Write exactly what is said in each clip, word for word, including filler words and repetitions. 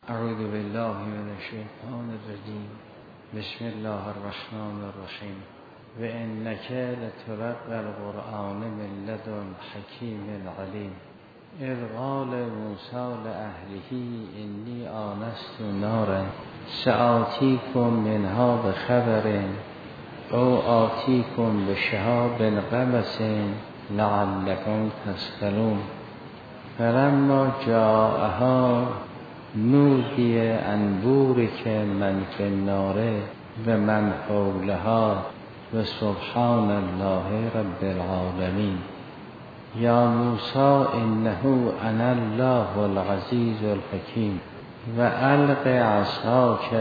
اعوذ بالله من الشیطان الرجیم. بسم الله الرحمن الرحیم. و انک لتلقی القرآن من لدن حکیم علیم. اذ قال موسی لأهله انی آنست نارا سآتیکم منها بخبر او آتیکم بشهاب قبس لعلکم تسألون. فلما جاءها نودی ان بورک من فی النار و من حولها و سبحان الله رب العالمین. یا موسی انه انا الله العزیز الحکیم و الق عصاک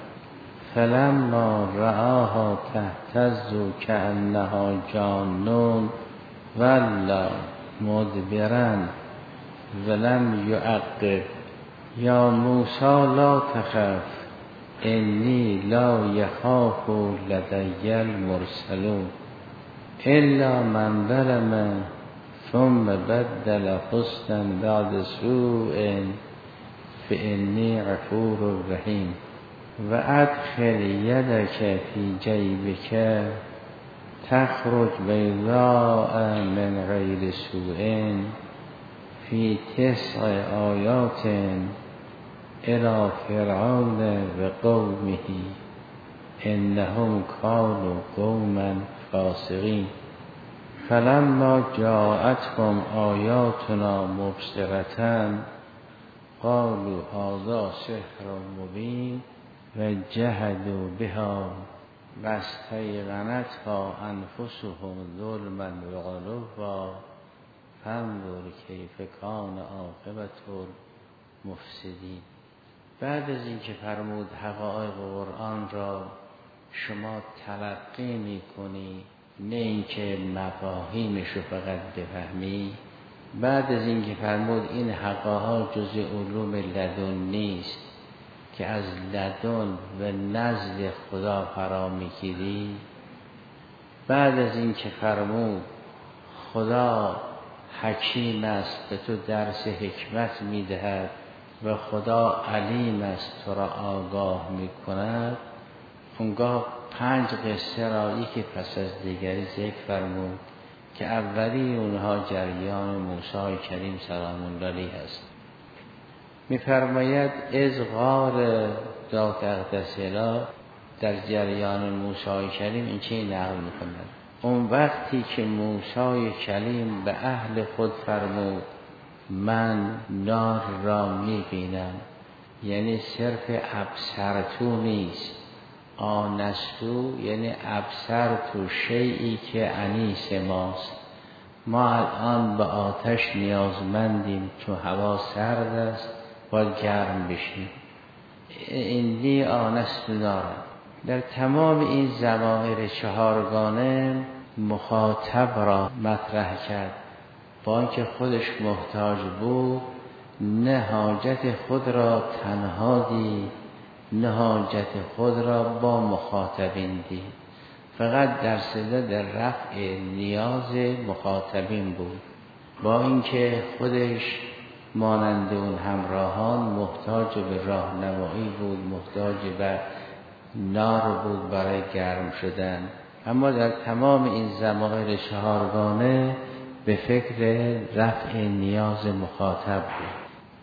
فلما رآها تهتز کأنها جان ولا مدبرا ولم یعقب. یا موسی لا تخف انی لا یخاف لدی المرسلون الا من ظلم ثم بدل حسنا بعد سوء فانی غفور رحیم. و ادخل یدک فی جیبک تخرج بیضاء من غیر سوء فی تسع آیات الی فرعون و قومه انهم کانوا قوما فاسقین. فلما جاءتهم آیاتنا مبصرة قالوا هذا سحر مبین و جحدوا بها و استیقنتها انفسهم ظلما و علوا فانظر کیف کان عاقبة المفسدین. بعد از اینکه فرمود حقایق قرآن را شما تلقی می کنی، نه اینکه مفاهیمش رو فقط بفهمی، بعد از اینکه فرمود این حقایق جز علوم لدن نیست که از لدن و نزد خدا فرا میگیری، بعد از اینکه فرمود خدا حکیم است به تو درس حکمت میدهد و خدا علیم است تو را آگاه میکند، اونگاه پنج قصه را یکی پس از دیگری ذکر فرمود که اولی اونها جریان موسی کریم سلام الله علیه است. میفرماید از غار ذات اقدسلا در جریان موسی کریم این چه نقل میکند. اون وقتی که موسی کلیم به اهل خود فرمود من نار را میبینم، یعنی صرف ابصرتو نیست، آنستو یعنی ابصرتو شیئی که انیس ماست. ما الان به آتش نیازمندیم چون هوا سرد است باید گرم بشیم. اینی آنستو نارا در تمام این ضمائر چهارگانه مخاطب را مطرح کرد، با اینکه خودش محتاج بود نه حاجت خود را تنها دید نه حاجت خود را با مخاطبین دید، فقط در صدد رفع نیاز مخاطبین بود، با اینکه خودش مانند اون همراهان محتاج به راهنمایی بود، محتاج به نار بود برای گرم شدن، اما در تمام این ضمائر چهارگانه به فکر رفع نیاز مخاطب بود.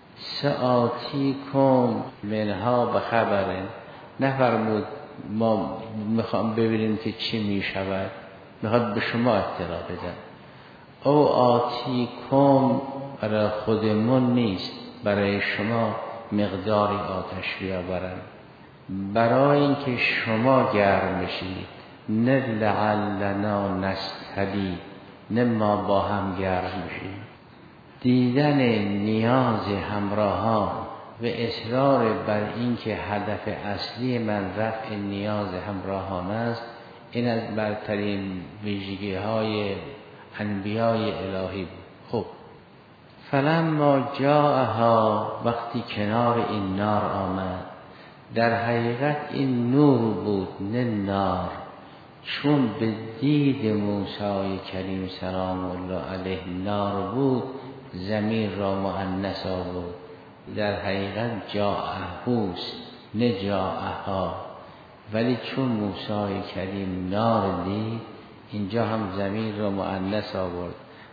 سآتیکم منها بخبره، نفرمود ما میخوام ببینیم که چی میشود، میخواد به شما اطلاع بدن. او آتیکم برای خودمون نیست، برای شما مقداری آتش بیاورن برای اینکه شما گرم بشید، نه لعلنا نستبی، نه ما با هم گرم بشیم. دیدن نیاز همراهان و اصرار بر اینکه هدف اصلی من رفع نیاز همراهان است، این از برترین ویژگی های انبیای الهی بود. خب فلما جاءها، وقتی کنار این نار آمد، در حقیقت این نور بود نه نار، چون به دید موسی کریم سلام الله علیه نار بود ضمیر را مؤنث آورد در حقیقت جاءهوست نه جاءها، ولی چون موسی کریم نار دید اینجا هم ضمیر رو مؤنث آورد.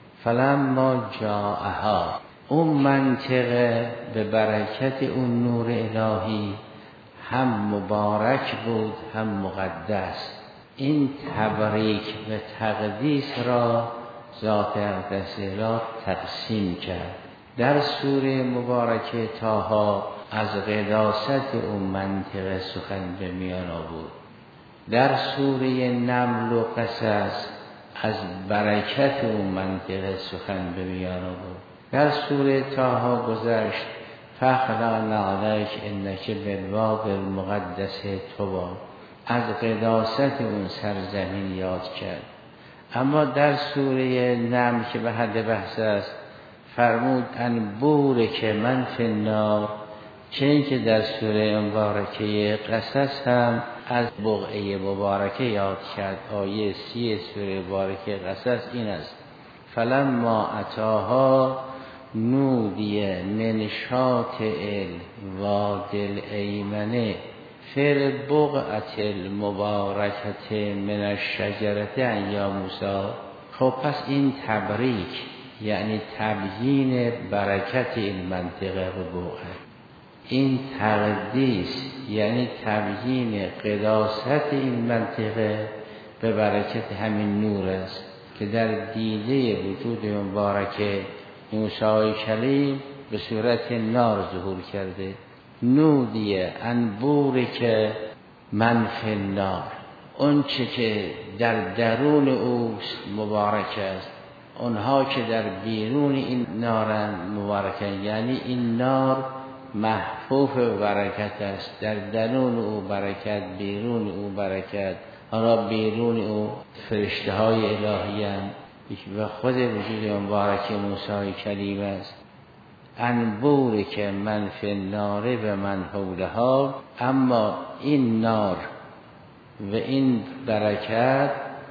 فلما جاءها، اون منطقه به برکت اون نور الهی هم مبارک بود هم مقدس. این تبریک و تقدیس را ذات اقدس را تقسیم کرد. در سوره مبارکه طه از قداست اون منطقه سخن به میان آورد. در سوره نمل و قصص از برکت اون منطقه سخن به میان آورد. در سوره طه گذشت فخلعنا علیک انک بالوادی المقدس طوی، از قداست اون سرزمین یاد کرد. اما در سوره نمل که به حد بحث است فرمود ان بورک من فی النار، چه این که در سوره مبارکه قصص هم از بقعه مبارکه یاد کرد. آیه سی سوره مبارکه قصص این است فلما اتاها نودی من شاطئ الوادی الایمن فی البقعة المبارکة من الشجرة ان یا موسی. خب پس این تبریک یعنی تبیین برکت این منطقه و بقعه، این تقدیس یعنی تبیین قداست این منطقه به برکت همین نور است که در دیده وجود مبارکه موسی کلیم به صورت نار ظهور کرده. نودیه انبوری که من فی النار، اون چه که در درون اوست مبارک است، اونها که در بیرون این نارن مبارکن، یعنی این نار محفوف برکت است، در درون او برکت، بیرون او برکت. حالا بیرون او فرشته های الهی هم و خود وجود مبارک موسی کلیم است. انبوری که من فی النار و من حولها، اما این نار و این برکت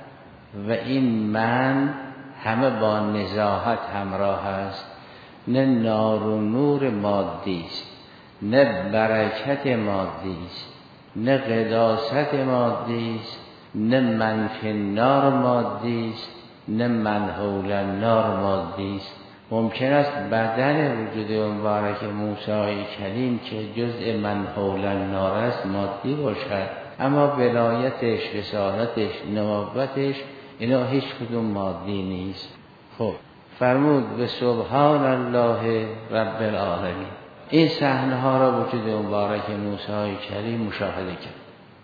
و این من همه با نزاهت همراه است. نه نار و نور مادی است، نه برکت مادی است، نه قداست مادی است، نه من فی النار مادی است، نه من حول النار مادی است. ممکن است بدن وجود مبارک موسی کلیم که جزء من حول النار است مادی باشد، اما ولایتش، رسالتش، نبوتش اینا هیچ کدوم مادی نیست. خب فرمود به سبحان الله رب العالمین. این صحنه ها را وجود مبارک موسی کلیم مشاهده کرد.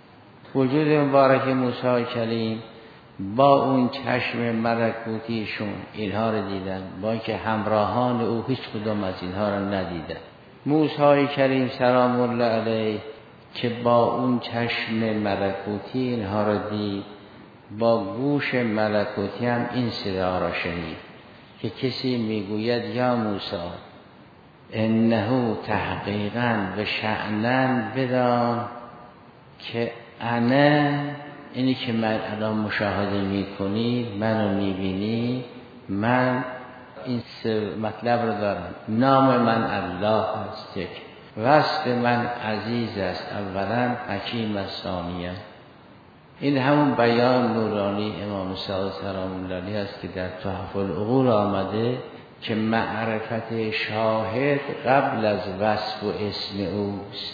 وجود مبارک موسی کلیم با اون چشم ملکوتیشون اینها رو دیدن، با اینکه همراهان او هیچ کدوم از اینها رو ندیدن. موسی کلیم سلام الله علیه که با اون چشم ملکوتی اینها رو دید، با گوش ملکوتی هم این صدا را شنید که کسی میگوید یا موسی انه تحقیقاً و شأناً بدان که انا، اینی که من الان مشاهده میکنی، منو میبینی، من این مطلب رو دارم. نام من الله است، یک وصف من عزیز است اولا، حکیم است ثانیا. این همون بیان نورانی امام صادق سلام الله علیه است که در تحف العقول آمده که معرفت شاهد قبل از وصف و اسم اوست،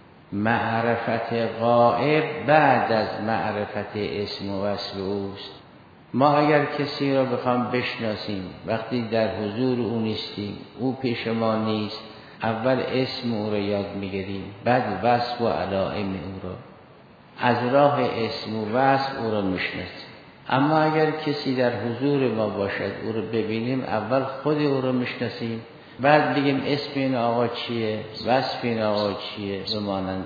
معرفت غائب بعد از معرفت اسم و وصف اوست. ما اگر کسی را بخوام بشناسیم وقتی در حضور او نیستیم، او پیش ما نیست، اول اسم او را یاد میگیریم، بعد وصف و علائم او را، از راه اسم و وصف او را میشناسیم. اما اگر کسی در حضور ما باشد او را ببینیم، اول خود او را میشناسیم، بعد بگیم اسم این آقا چیه، وصف این آقا چیه و مانند.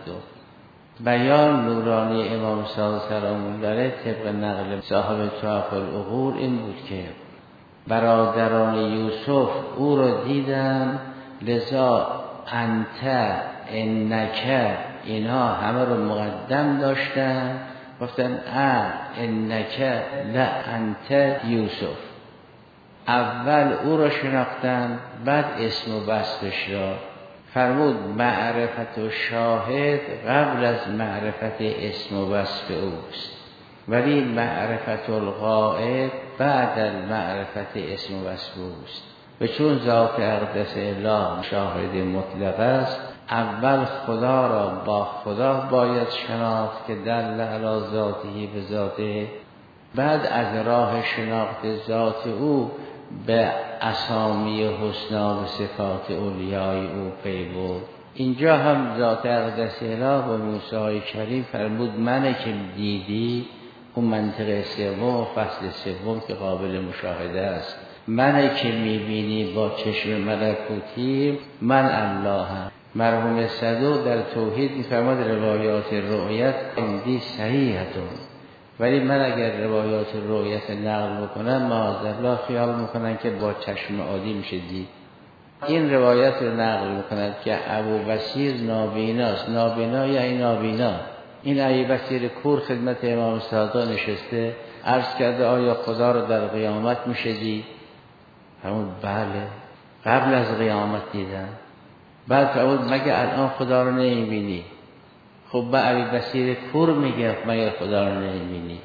بیان نورانی امام صادق سلام الله علیه طبق نقل صاحب تحف العقول این بود که برادران یوسف او را دیدن، لذا انت انک اینها همه رو مقدم داشتن، گفتن ا انک لا انت یوسف. اول او را شناختن، بعد اسم و وصفش را. فرمود معرفت و شاهد قبل از معرفت اسم و وصف اوست، ولی معرفت الغائب بعد از معرفت اسم و وصف اوست. و چون ذات اقدس اله شاهد مطلق است، اول خدا را با خدا باید شناخت که دل علی ذاته به ذاته، بعد از راه شناخت ذات او به اسامی حسنا و صفات اولیای او پی برد. اینجا هم ذات اقدس اله به موسی کریم فرمود منه که دیدی، اون منطقه سوم فصل سوم که قابل مشاهده است، منه که میبینی با چشم ملکوتی، من اللهم. مرحوم صدوق در توحید میفرماد روایات رؤیت اندی صحیحتون، ولی من اگر روایات رؤیت نقل بکنم معاذالله خیال میکنن که با چشم عادی میشه دید. این روایت رو نقل میکنند که ابو بصیر نابیناست. نابینا یعنی نابینا. این ابو بصیر کور خدمت امام صادق نشسته، عرض کرده آیا خدا رو در قیامت میشه دید؟ فرمود بله، قبل از قیامت دیدن. بعد فرمود مگه الان خدا رو نمیبینی؟ خب به ابو بصیر کور میگه مگه خدا رو نمیبینی؟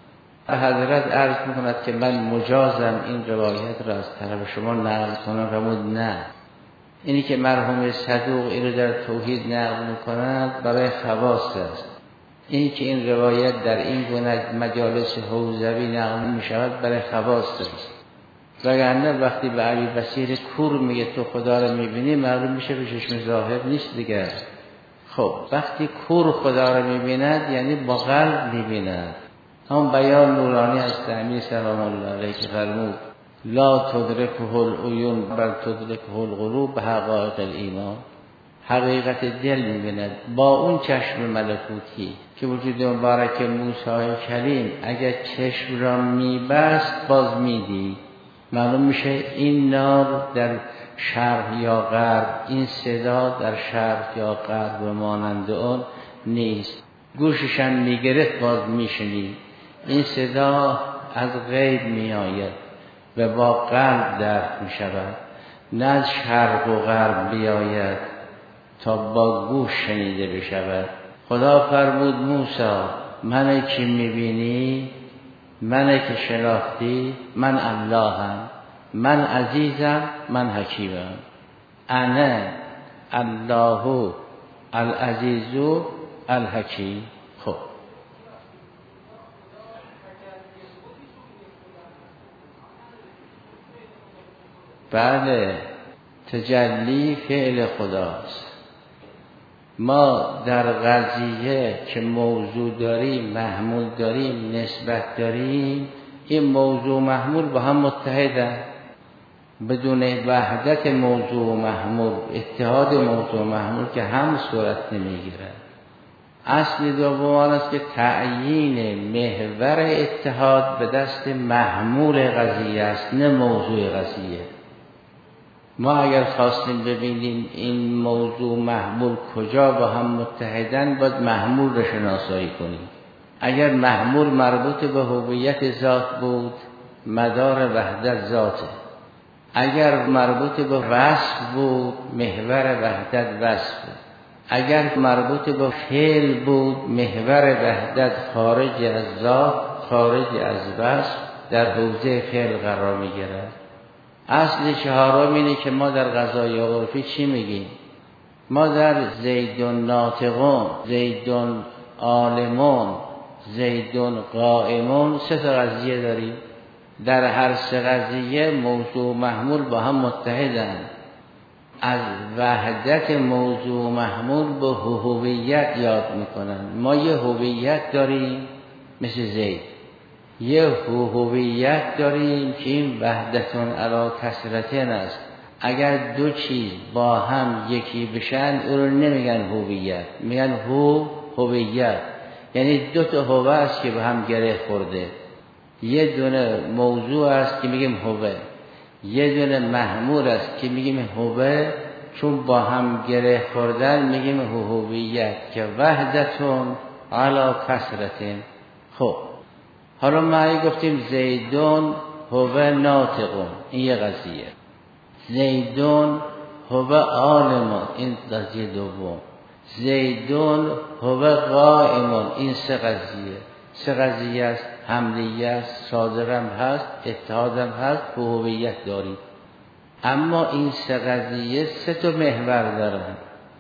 حضرت عرض میکند که من مجازم این روایت را از طرف شما نقل کنم. فرمود نه، اینی که مرحوم صدوق این رو در توحید نقل میکنند برای خواص است. اینی که این روایت در این گونه مجالس حوزوی نقل میشود برای خواص است. وگرنه وقتی به ابو بصیر کور میگه تو خدا رو میبینی، معلوم میشه به چشم ظاهر نیست دیگه. خب وقتی کور خدا رو میبیند یعنی با قلب میبیند. هم بیان نورانی از تعمیر سلام الله علیه که فرمود لا تدرکه العیون بل تدرکه القلوب به حقایق الایمان، حقیقت دل میبیند با اون چشم ملکوتی که وجود مبارک موسی کلیم اگر چشم را میبست باز میدید. معلوم میشه این نار در شرق یا غرب، این صدا در شرق یا غرب مانند اون نیست. گوششم میگرفت باز میشنید. این صدا از غیب می آید و با قلب درک می شود، نه از شرق و غرب بیاید تا با گوش شنیده بشود. خدا فرمود موسی منه که می بینی، منه که شناختی، من اللهم، من عزیزم، من حکیمم. انا الله العزیز الحکیم. خب بله، تجلی فعل خداست. ما در قضیه که موضوع داریم، محمول داریم، نسبت داریم، این موضوع محمول با هم متحدن. بدون وحدت موضوع محمول، اتحاد موضوع محمول که هم صورت نمیگیره. اصل دوم است که تعیین محور اتحاد به دست محمول قضیه است، نه موضوع قضیه. ما اگر خواستیم ببینیم این موضوع محمول کجا با هم متحدن، باید محمول رو شناسایی کنیم. اگر محمول مربوط به هویت ذات بود، مدار وحدت ذاته. اگر مربوط به وصف بود، محور وحدت وصف بود. اگر مربوط به فعل بود، محور وحدت خارج از ذات، خارج از وصف، در حوزه فعل قرار می‌گیرد. اصل چهارم اینه که ما در قضای عرفی چی میگیم؟ ما در زیدون ناطقون، زیدون عالمون، زیدون قائمون سه تا قضیه داریم. در هر سه قضیه موضوع محمول با هم متحدن. از وحدت موضوع محمول به هویت یاد میکنن. ما یه هویت داریم مثل زید، یه هویت داریم که این وحدتون علی کثرتن است. اگر دو چیز با هم یکی بشن اون رو نمیگن هویت، میگن هو هویت. یعنی دو تا هوه است که به هم گره خورده. یه دونه موضوع است که میگیم هوه، یه دونه محمول است که میگیم هوه. چون با هم گره خوردن میگیم هویت که وحدتون علی کثرتن. خب حالا ما گفتیم زیدون هوه ناطقون، این یه قضیه. زیدون هو عالم، این قضیه دوم. زیدون هو قائم، این سه قضیه. سه قضیه است، حملیه است، صادقم هست، اتحادم هست، هویت داریم. اما این سه قضیه سه تا محور دارن.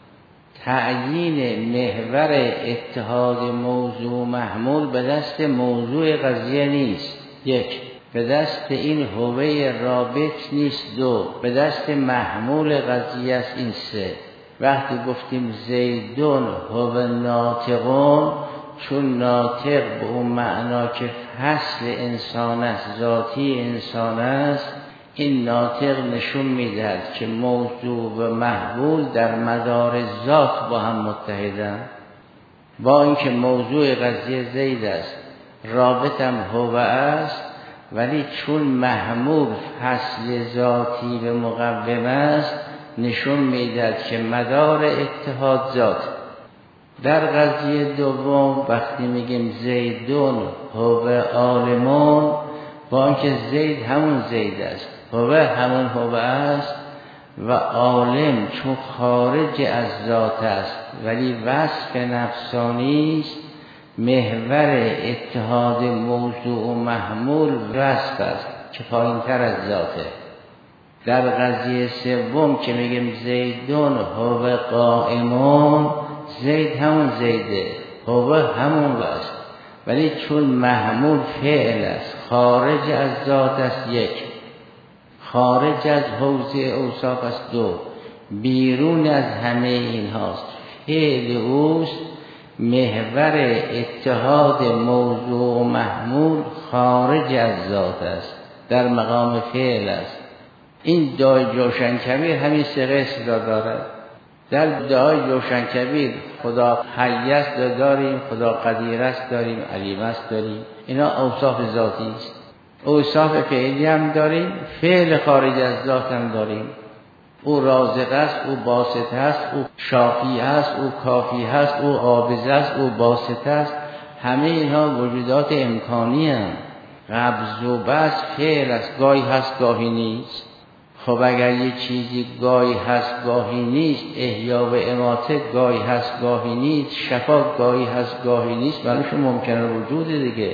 تعیین محور اتحاد موضوع محمول به دست موضوع قضیه نیست، یک. به دست این هوه رابط نیست، دو. به دست محمول قضیه است، این سه. وقتی گفتیم زیدون هو ناطقون، چون ناطق به اون معنا که فصل انسان است، ذاتی انسان است، این ناطق نشون میدهد که موضوع و محمول در مدار ذات با هم متحدن. با اینکه موضوع قضیه زید است، رابط هم هو است، ولی چون محمول فصل ذاتی و مقوم است، نشون میدهد که مدار اتحاد ذات. در قضیه دوم وقتی میگیم زیدون هو عالمون، با اینکه زید همون زید است، هو همون هو است، و عالم چون خارج از ذات است ولی وصف نفسانی است، محور اتحاد موضوع و محمول وصف است که پایین تر از ذاته. در قضیه سوم که میگیم زیدون هو قائمون، زید همون زیده، هو همون وصف، ولی چون محمول فعل است، خارج از ذات است، یک. خارج از حوزه اوصاف است، دو. بیرون از همه این هاست، فعل اوست. محور اتحاد موضوع و محمول خارج از ذات است، در مقام فعل است. این دعای جوشن کبیر همین سه قسم را دارد. در دعای جوشن کبیر خدا حی است داریم، خدا قدیر است داریم، علیم است داریم. اینا اوصاف ذاتی است. اوصاف فعلی هم داریم، فعل خارج از ذات هم داریم. او رازق است، او باسط است، او شافی است، او کافی است، او قابض است، او باسط است. همه اینها وجودات امکانی هم. قبض و بسط فعل است، گاهی هست گاهی نیست. خب اگر یه چیزی گاهی هست گاهی نیست، احیا و اماته گاهی هست گاهی نیست، شفا گاهی هست گاهی نیست، برایش ممکنه وجود دیگه.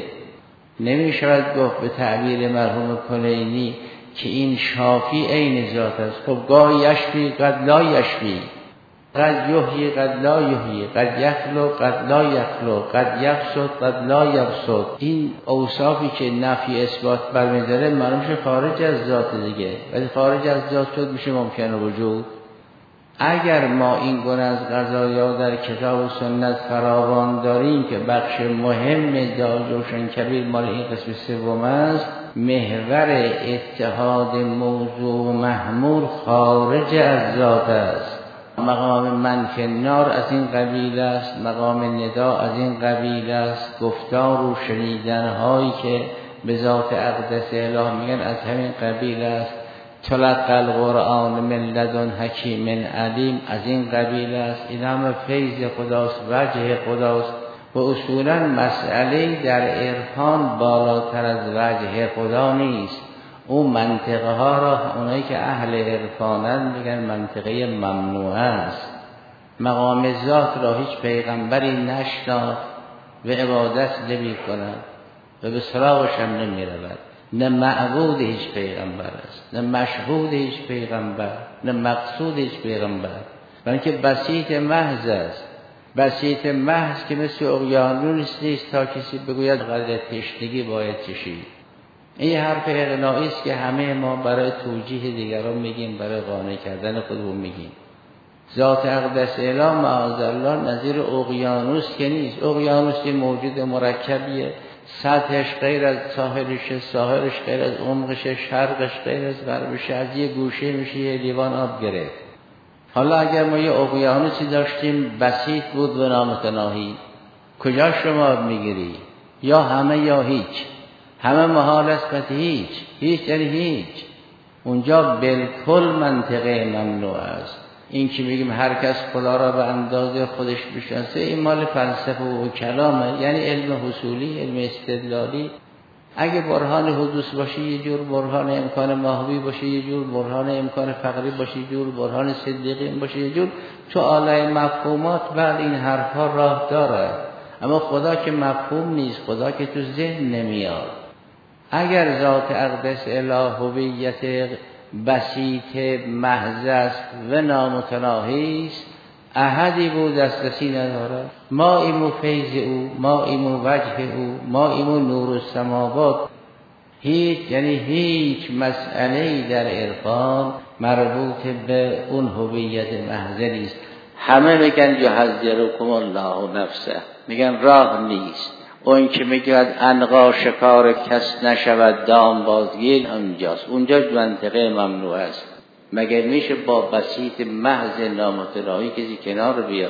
نمیشود گفت به تعبیر مرحوم کلینی که این شافی عین ذات است. خب گاهی یشفی قد لا یشفی، قد یحیی قد لا یحیی، قد یخلق قد لا یخلق، قد یبسط قد لا یبسط. این اوصافی که نفی اثبات برمی‌داره معلومش خارج از ذات دیگه، ولی خارج از ذات شد میشه ممکن وجود. اگر ما این گونه از قضایا در کتاب و سنت فراوان داریم که بخش مهم دعای جوشن کبیر مال این قسم سوم است، محور اتحاد موضوع و محمول خارج از ذات است. مقام منفی النار از این قبیل است، مقام ندا از این قبیل است، گفتار و شنیدن هایی که به ذات اقدس اله میگن از همین قبیل است. تلقی القرآن من لدن حکیم علیم از این قبیل است. این همه فیض خداست، وجه خداست. و اصولا مسئله در عرفان بالاتر از وجه خدا نیست. اون منطقه ها را اونایی که اهل عرفانند میگن منطقه ممنوعه است. مقام ذات را هیچ پیغمبری نشناخت و عبادت نمی کند و به سراغش هم نمی رود. نه معبود هیچ پیغمبر است، نه مشهود هیچ پیغمبر، نه مقصود هیچ پیغمبر، بلکه بسیط محض است. بسیط محض که مثل اقیانوس نیست تا کسی بگوید قدر تشنگی باید چشید. این حرف اقناعی است که همه ما برای توجیه دیگران میگیم، برای قانع کردن خودمون میگیم. ذات اقدس اله معاذالله نظیر اقیانوس که نیست. اقیانوس موجود مرکبیه، سطحش غیر از ساحلش، ساحلش غیر از عمقش، شرقش غیر از غربش، از یه گوشه میشه یه لیوان آب گرفت. حالا اگر ما یه اقیانوسی داشتیم بسیط بود و نامتناهی، کجا شما آب میگیری؟ یا همه یا هیچ. همه محال است و هیچ. هیچ یعنی هیچ. اونجا بالکل منطقه ممنوع است. این که میگیم هر کس خدا را به اندازه خودش بشناسه، این مال فلسفه و کلامه، یعنی علم حصولی، علم استدلالی. اگه برهان حدوث باشه یه جور، برهان امکان ماهوی باشه یه جور، برهان امکان فقری باشه یه جور، برهان صدیقین باشه یه جور. تو عالم مفهومات بعد این حرفا راه داره، اما خدا که مفهوم نیست، خدا که تو ذهن نمیاد. اگر ذات اقدس اله هویت بسیط محض است و نامتناهی است، احدی بود دسترسی نداره. ما ایمو فیض او، ما ایمو وجه او، ما ایمو نور السماوات. هیچ یعنی هیچ مسئله‌ای در عرفان مربوط به اون هویت محض نیست. همه میگن یحذرکم الله نفسه، میگن راه نیست. اون که میگه عنقا شکار کس نشود دام بازگیر، اونجاست، اونجا منطقه ممنوع است. مگر میشه با بسیط محض نامتناهی کسی کنار بیاد؟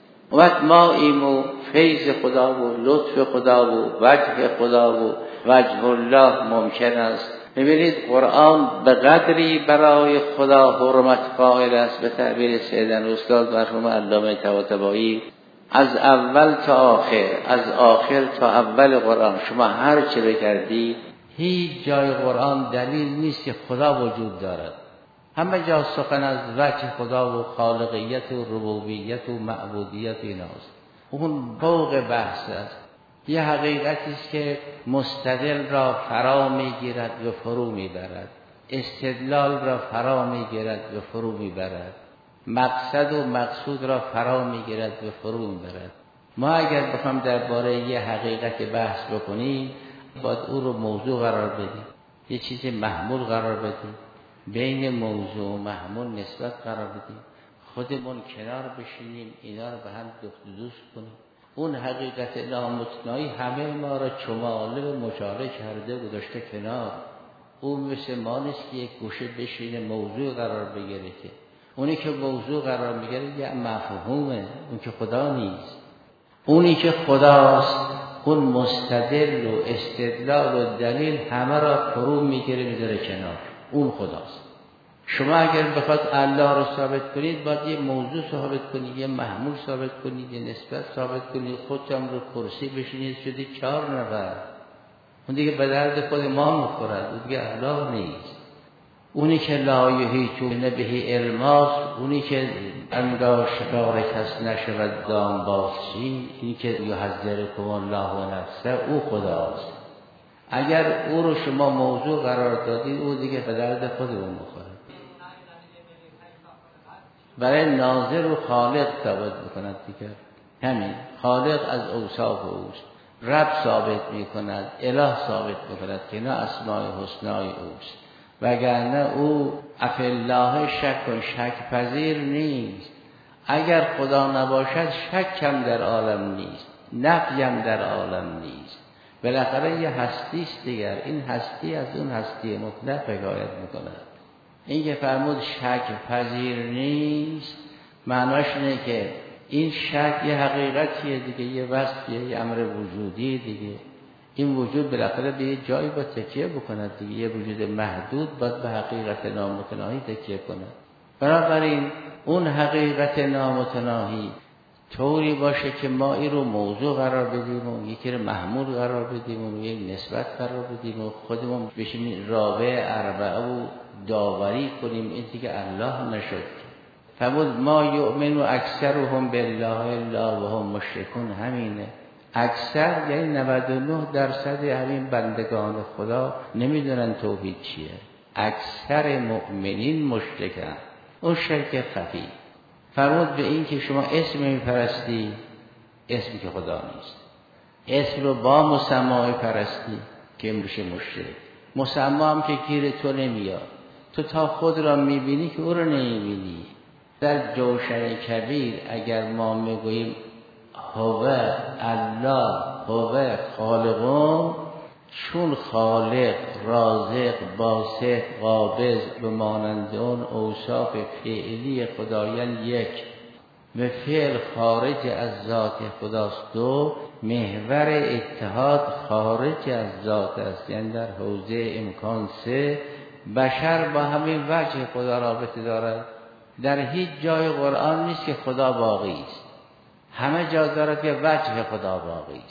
وقت ما ایمو فیض خدا و لطف خدا و وجه خدا و وجه الله ممکن است. ببینید قرآن به قدری برای خدا حرمت قائل است، به تعبیر سیدن استاد مرحوم علامه طباطبایی، از اول تا آخر، از آخر تا اول قرآن شما هر چه بکردی هیچ جای قرآن دلیل نیست که خدا وجود دارد. همه جا سخن از وجه خدا و خالقیت و ربوبیت و معبودیت ایناست. اون فوق بحث است. یه حقیقتی است که مستدل را فرا میگیرد و فرو میبرد، استدلال را فرا میگیرد و فرو میبرد، مقصد و مقصود را فرا میگیرد و فرو میبرد. ما اگر بخوام درباره یه حقیقت بحث بکنیم، باید او رو موضوع قرار بدیم، یه چیز محمول قرار بدیم، بین موضوع و محمول نسبت قرار بدیم، خودمون کنار بشینیم، اینا رو به هم دوست دوست کنیم. اون حقیقت نامتناهی همه ما را چماله و مچاله کرده و گذاشته کنار. اون مثل ما نیست که یک گوشه بشینه موضوع قرار بگیره، که اونی که موضوع قرار میگیره یه مفهومه، اون که خدا نیست. اونی که خداست اون مستدل و استدلال و دلیل همه را فرو میگیره میذاره کنار، اون خداست. شما اگر بخواد الله رو ثابت کنید باید یه موضوع ثابت کنید، یه محمول ثابت کنید، یه نسبت ثابت کنید. خودتون رو کرسی بشینید شدید چهار نفر، اون دیگه به درد خود ما میخورد، اون دیگه الله نیست. اونی که لا یحیطون به علماست، اونی که عنقا شکار کس نشود دام بازچین، اینی که یحذرکم الله نفسه، او خداست. اگر او رو شما موضوع قرار دادید او دیگه به درد خودمون میخوره. برای ناظر و خالق ثابت میکند دیگر، همین خالق از اوصاف اوست، رب ثابت میکند، اله ثابت میکند که نه اسماء حسنای اوست. وگرنه او افالله شک و شک پذیر نیست. اگر خدا نباشد شک هم در عالم نیست، نفی هم در عالم نیست. بالاخره یه هستی است دیگر، این هستی از اون هستی مطلق حکایت میکند. این که فرمود شک پذیر نیست، معناش اینه که این شک یه حقیقتیه دیگه، یه وصفیه، یه امر وجودی دیگه. این وجود بالاخره به یه جایی با تکیه بکند دیگه، یه وجود محدود باید به حقیقت نامتناهی تکیه کند. بنابراین اون حقیقت نامتناهی طوری باشه که ما این رو موضوع قرار بدیم و یکی رو محمول قرار بدیم و یک نسبت قرار بدیم و خودمون بشیم رابع اربعه و داوری کنیم، این دیگه الله نشد. فرمود ما یؤمن اکثرهم بالله الا وهم مشرکون. همینه اکثر، یعنی نود و نه درصد همین بندگان خدا نمیدونن توحید چیه. اکثر مؤمنین مشرکن، اون شرک خفی. فرمود به این که شما اسم میپرستی، اسم که خدا نیست، اسم رو با مسمای پرستی که میشه مشرک. مسما هم که گیر تو نمیاد، تو تا خود را میبینی که او رو نمیبینی. در جوشن کبیر اگر ما میگوییم هو الله هو خالقون، چون خالق، رازق، باسط، قابض به مانند اون اوصاف فعلی خدایان یک و فعل خارج از ذات خداست دو، محور اتحاد خارج از ذات است، یعنی در حوزه امکان سه، بشر با همین وجه خدا رابطه دارد. در هیچ جای قرآن نیست که خدا باقی است، همه جا دارد که وجه خدا باقی است.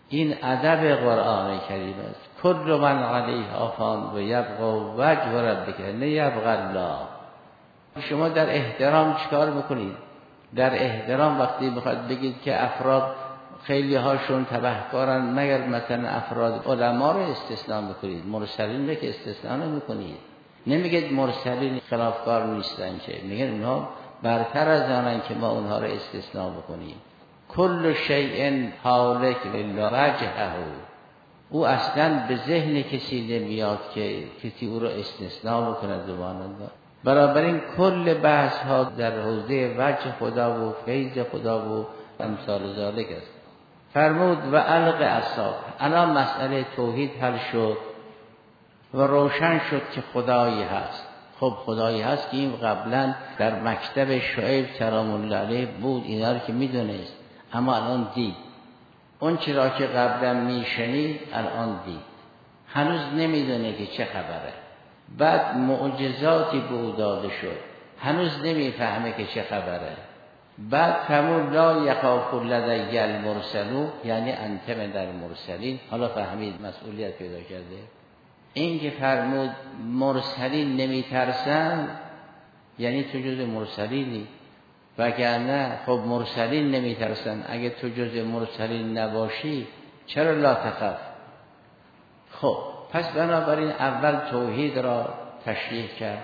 این ادب قرآن کریم است. کل من علیها فان و یبقى وجه ربک نه یبقى الله. شما در احترام چیکار میکنید؟ در احترام وقتی میخواد بگید که افراد خیلی هاشون تبهکارن، مگر مثلا افراد علما رو استثناء میکنید، مرسلین رو که استثناء نمیکنید. نمیگید مرسلین خلافکار نیستن، چه میگن اونها برتر از آنن که ما اونها رو استثناء بکنیم. کل شیء هالک الا وجهه. او اصلا به ذهن کسی نمیاد که کسی او رو استثناء بکنه زبان الله. بنابراین کل بحث ها در حوزه وجه خدا و فیض خدا و امثال ذالک است. فرمود و الق عصاک. الان مسئله توحید حل شد و روشن شد که خدایی هست. خب خدایی هست که این قبلا در مکتب شعیب سلام الله علیه بود، اینا رو که میدونست، اما الان دید. اون چرا که قبلا میشنید الان دید. هنوز نمیدونه که چه خبره. بعد معجزاتی به او داده شد، هنوز نمیفهمه که چه خبره. بعد فرمود لا یخاف لدی المرسلون، یعنی انت من المرسلین. حالا فهمید مسئولیت پیدا کرده. این که فرمود مرسلین نمیترسن یعنی تو جز مرسلینی، وگرنه خب مرسلین نمیترسن، اگه تو جز مرسلین نباشی چرا لا تخف؟ خب پس بنابراین اول توحید را تشریح کرد،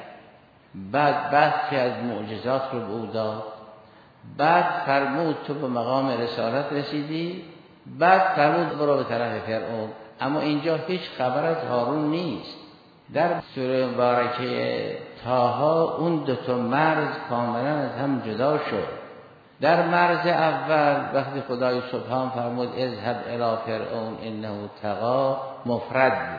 بعد بحثی از معجزات رو به او داد، بعد فرمود تو به مقام رسالت رسیدی، بعد فرمود برو به طرف فرعون. اما اینجا هیچ خبر از هارون نیست. در سوره مبارکه طه اون دو تا مرز کاملا از هم جدا شد. در مرز اول وقتی خدای سبحان فرمود اذهب الی فرعون انه طغی مفرد بود.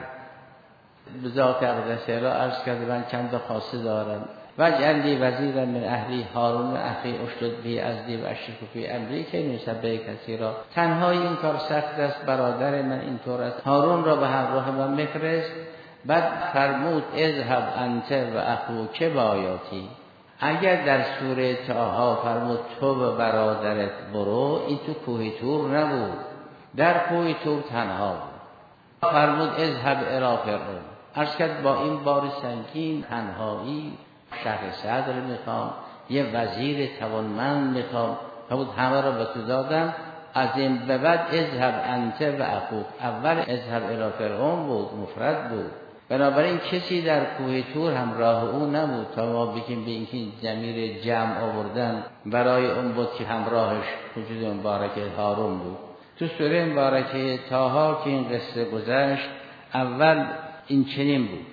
به ذات اقدس اله عرض کرده من چند تا خاصه دارم. واجعل لی وزیرا من اهلی هارون اخی اشدد به ازدی و اشرک فی امری که نسبه کثیرا. تنهای این کار سخت است، برادر من اینطور است، هارون را به همراه من بفرست. بعد فرمود اذهب انت و اخوک بآیاتی. اگر در سوره طه فرمود تو و برادرت برو، این تو کوه طور نبود، در کوه طور تنها بود. فرمود اذهب الی فرعون. عرض کرد با این بار سنگین تنهایی شرح صدر میخوام، یه وزیر توانمند میخوام. فرمود همه را به تو دادم، از این به بعد اذهب انت و اخوک. اول اذهب الی فرعون بود، مفرد بود. بنابراین کسی در کوه طور همراه او نبود تا ما بگیم به اینکه ضمیر جمع آوردن برای اون بود که همراهش وجود مبارکه هارون بود. تو سوره مبارکه طه که این قصه گذشت اول این چنین بود: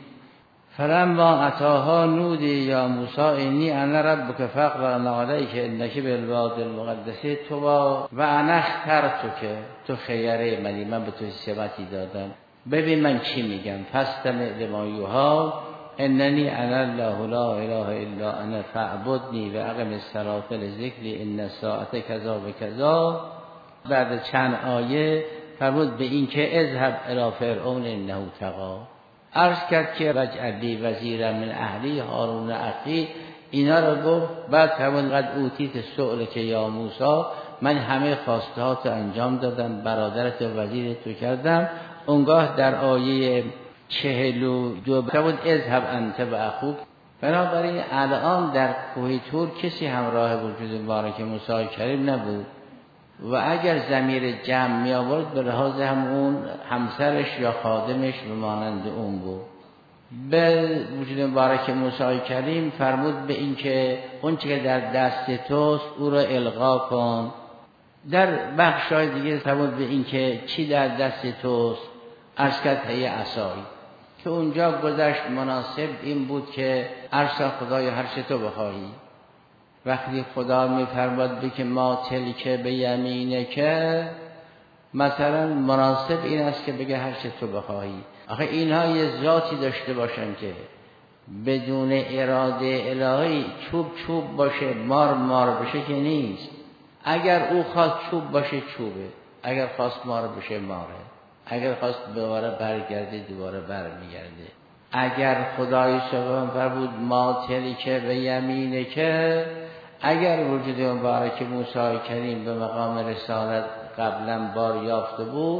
فلما اتاها نودی یا موسی انی انا ربک فاغفر علیک انک بالوادی المقدس طوی و انا اخترتک. تو خیره منی، من به تو سمتی دادم، ببین من چی میگم. فاستمع لما یوحی اننی انا الله لا اله الا انا فاعبدنی و اقم الصلاة لذکری ان الساعة کذا و کذا. بعد چند آیه فرمود به این که اذهب الی فرعون انه طغی. عرض کرد که واجعل لی وزیرا من اهلی هارون اخی. اینا رو گفت. بعد فرمود قد اوتیت سؤلک یا موسی، من همه خواستهات انجام دادم، برادرت و وزیر تو کردم. اونگاه در آیه چهل و دو فرمود اذهب انت و اخوک. بنابراین الان در کوه طور کسی همراه وجود مبارک موسی کریم نبود و اگر ضمیر جمع می آورد به لحاظ هم اون همسرش یا خادمش به مانند اون بود. به وجود مبارک موسی کریم فرمود به این که اون چه که در دست توست او را القا کن. در بخشای دیگه فرمود به این که چی در دست توست؟ عرض کرد هی عصایی. که اونجا گذشت مناسب این بود که عرض خدای هر چه تو بخواهی. وقتی خدا میفرماد به که ما تلکه به یمینه که مثلا مناسب این است که بگه هر چه تو بخواهی. آخه اینها یه ذاتی داشته باشن که بدون اراده الهی چوب چوب باشه، مار مار بشه که نیست. اگر او خواست چوب باشه چوبه، اگر خواست مار بشه ماره، اگر خواست دوباره برگرده دوباره برمیگرده. اگر خدای سبحانه فرمود ما تلکه به یمینه که، اگر وجود مبارک موسی کریم به مقام رسالت قبلا بار یافته بود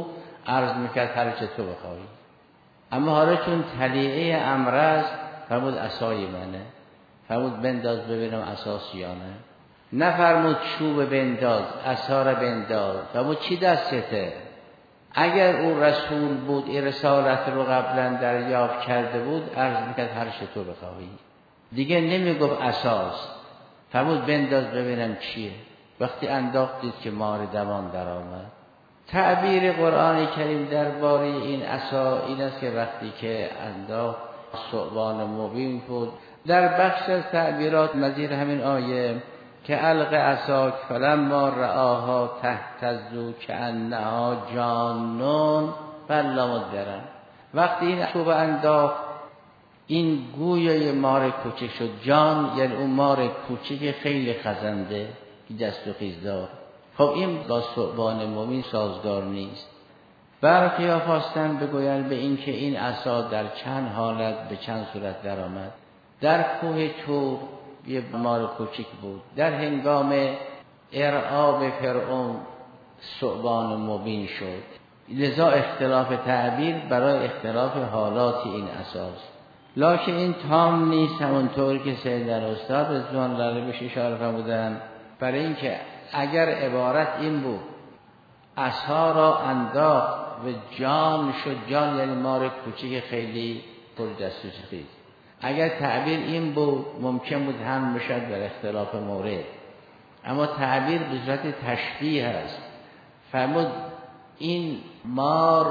عرض میکرد هر چه تو بخوای. اما حالا چون طلیعه امر است فرمود عصای منه، فرمود بنداز ببینم عصاست یا نه. نفرمود چوب بنداز، عصا را بنداز. فرمود چی دستته؟ اگر او رسول بود این رسالت رو قبلا دریافت کرده بود عرض میکرد هر چه تو بخوای، دیگه نمیگفت عصاست. فرمود بنداز ببینم چیه. وقتی انداخت دید که مار دوان در آمد. تعبیر قرآن کریم درباره این عصا این است که وقتی که انداخت ثعبان مبین بود. در بخش از تعبیرات نظیر همین آیه که الق عصاک فلما رآها تهتز کأنها جانون فلا مدبرا، وقتی این چوب انداخت این گویای مار کوچک شد. جان یعنی اون مار کوچک خیلی خزنده که دست و خیز دار. خب این با ثعبان مبین سازگار نیست. برخی ها خواستن بگویند به این که این عصا در چند حالت به چند صورت در آمد. در کوه طور یه مار کوچک بود، در هنگام ارعاب فرعون ثعبان مبین شد. لذا اختلاف تعبیر برای اختلاف حالات این اساس. لکن این تام نیست، همونطور که سید الاستاد رضوان الله علیه بهش اشاره فرمودند، برای اینکه اگر عبارت این بود عصا را انداخت و جان شد، جان یعنی مار کوچک خیلی پر دست و خیز، اگر تعبیر این بود ممکن بود هم بشد در اختلاف مورد. اما تعبیر به صورت تشبیه است. فرمود این مار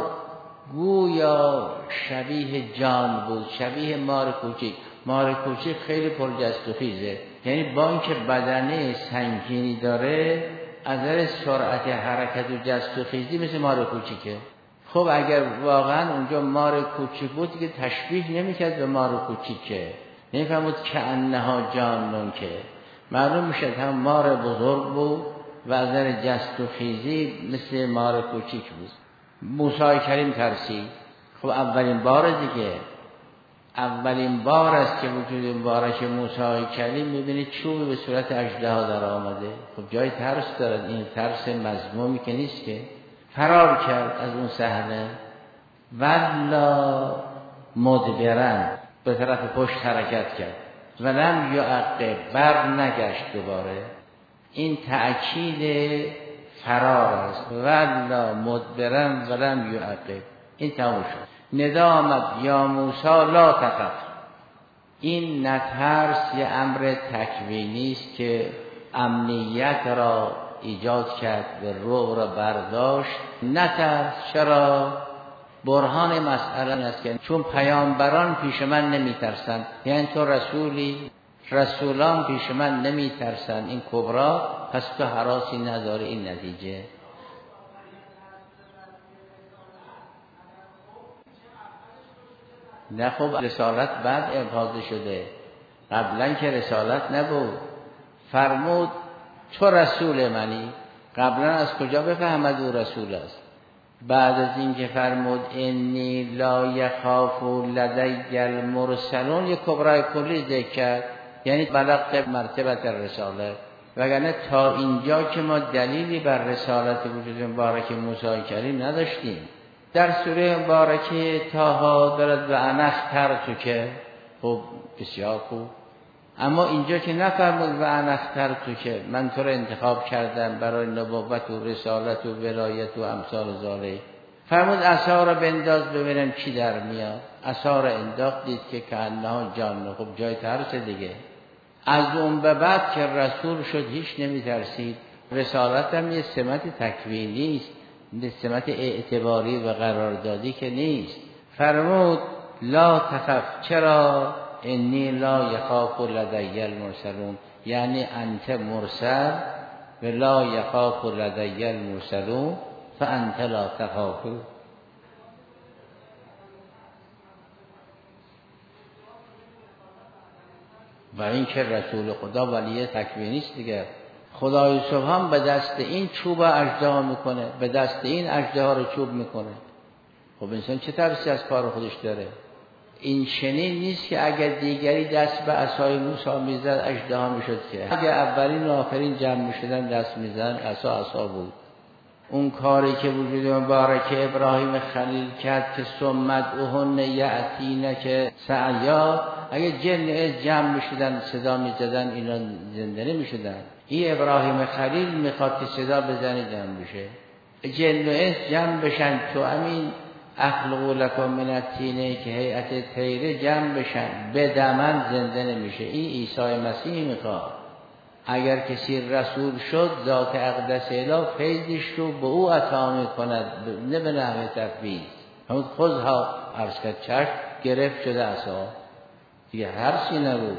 گویا شبیه جان بود، شبیه مار کوچک. مار کوچک خیلی پر جست و خیزه، یعنی با اینکه بدنه سنگینی داره از نظر سرعت حرکت و جست و خیزی مثل مار کوچکه. خب اگر واقعا اونجا مار کوچک بود که تشبیه نمیکرد به مار کوچکه، نمیفهمود که انها جانون، که معلوم میشد هم مار بزرگ بود و از نظر جست و خیزی مثل مار کوچک بود. موسی کریم ترسید. خب اولین بار دیگه، اولین بار است که وجود مبارک موسی کریم میبینید چوبی به صورت اژدها در آمده. خب جای ترس دارد، این ترس مذمومی که نیست که. فرار کرد از اون صحنه، ولا مدبرن، به طرف پشت حرکت کرد، ولم یعقب، بر نگشت دوباره. این تأکید فرار است. ولا مدبرن ولم یعقب، این تموم شد. ندا آمد یا موسی لا تخف. این نترس یه امر تکوینی است که امنیت را ایجاد کرد و رعب را برداشت. نترس. چرا؟ برهان مسئله است که چون پیامبران پیش من نمی ترسن، یعنی تو رسولی، رسولان پیش من نمی ترسن این کبرا، پس تو هراسی نداره این نتیجه. نه خب رسالت بعد ابراز شده، قبلا که رسالت نبود. فرمود تو رسول منی. قبلا از کجا بفهمد او رسول است؟ بعد از این که فرمود انی لا یخاف لدی المرسلون، یک کبرای کلی ذکر کرد، یعنی بلغت مرتبت رساله. وگرنه تا اینجا که ما دلیلی بر رسالت وجود مبارک موسی کریم نداشتیم. در سوره مبارکه طه دارد و انختر تو که، خب بسیار خوب، اما اینجا که نفرمود و انختر تو که من تو رو انتخاب کردم برای نبوت و رسالت و ولایت و امثال ذالک. فرمود عصا را بنداز ببینم چی در میاد. عصا را انداخت، دید که کانها جان. خب جای ترس دیگه. از اون به بعد که رسول شد هیچ نمی ترسید. رسالت هم یه سمت تکوینی است، سمت اعتباری و قراردادی که نیست. فرمود لا تخف. چرا؟ انی لا یخاف لدی المرسلون، یعنی انت مرسل و لا یخاف لدی المرسلون فانت لا تخاف. برای این که رسول خدا ولی تکوینی است دیگه. خدای سبحان به دست این چوب اژدها میکنه، به دست این اژدها رو چوب میکنه. خب انسان چه ترسی از کار خودش داره؟ این چنین نیست که اگر دیگری دست به عصای موسی میزد اژدها میشد، که اگر اولین و آخرین جمع میشدن دست میزدن عصا عصا بود. اون کاری که وجود مبارک ابراهیم خلیل کرد که سمت اوهن یعتینه که سعیا، اگه جن از جمع میشدن صدا میزدن اینا زنده نمیشدن. این ابراهیم خلیل میخواد که صدا بزنه جمع بشه، جن و انس جمع بشن تو امین اخلقوا لکم من الطین که هیئت طیره جمع بشن بدمن زنده نمیشه. این عیسی مسیح میخواد اگر کسی رسول شد ذات اقدس اله فیضش رو به او عطا میکند، نه به نحو تفویض. همون خودها عرض کرد چشم گرفت شده عصا دیگه هرچی نبود.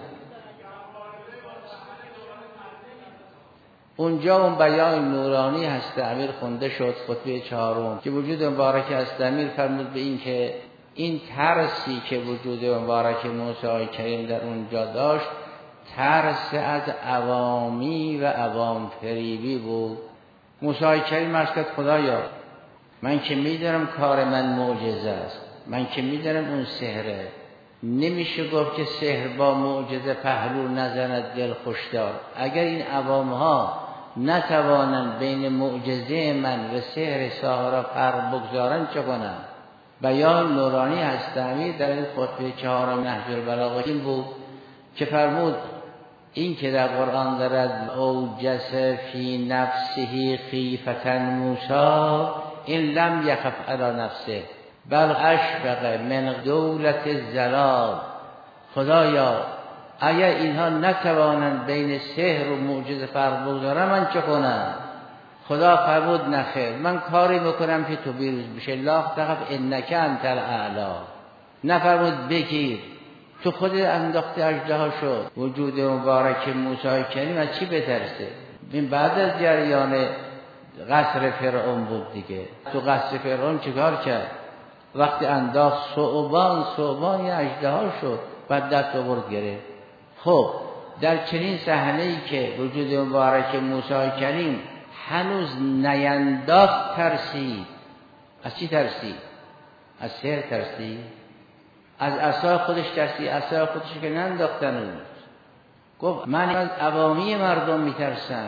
اونجا اون بیان نورانی هست امیر خونده شد خطبه چهارم که وجود مبارک است. امیر فرمود به این که این ترسی که وجود مبارک موسی کریم در اونجا داشت ترس از عوامی و عوام فریبی بود. موسی کریم مسکت خدایا من که میدارم کار من معجزه است، من که میدارم اون سحره، نمیشه گفت که سحر با معجزه پهلو نزند دل خوشدار. اگر این عوام ها نتوانند بین معجزه من و سحر ساحرا فرق بگذارن چه کنن؟ بیان نورانی هست امیر در این خطبه چهارم نهج البلاغه این بود که فرمود این که در قرآن دارد اوجس فی نفسه خیفة موسی این لم یخف علی نفسه بل اشفق من دولت الزلال. خدایا اگر اینها نتوانند بین سحر و معجزه فرق بگذارن من چه کنم؟ خدا فرمود نخیر، من کاری میکنم که تو بیروز بشه. لا تخف انک انت الاعلی. نفرمود بگیر، تو خود انداخته اژدها شد. وجود مبارک موسی کریم از چی بترسه؟ این بعد از جریان قصر فرعون بود دیگه. تو قصر فرعون چیکار کرد؟ وقتی انداخت ثعبان ثعبان یه اژدها شد، بعد دست آورد گرفت. خب در چنین صحنه‌ای که وجود مبارک موسی کریم هنوز نینداخت ترسید. از چی ترسید؟ از سحر ترسید؟ از عصا خودش ترسید؟ عصا خودش که ننداختن اون گفت من از عوامی مردم میترسم.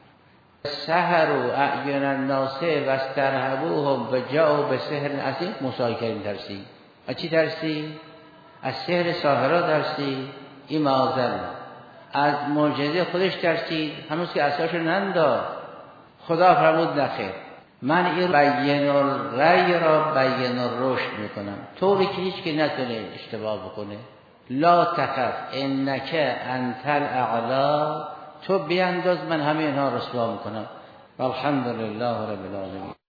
سحر و اعین الناس و استرهبوهم و جاءوا بسحر عظیم. موسی کریم ترسید. از چی ترسید؟ از سحر ساحرا ترسید. این معاذ از معجزه خودش ترسید هنوز که عصاشو ننداخت. خدا فرمود نخیر، من این بین الرأی را بین الرشد میکنم طوری که هیچ که نتونه اشتباه بکنه. لا تخف انک انت الاعلی، تو بیانداز من همه اینها رسوا میکنم. والحمد لله رب العالمین.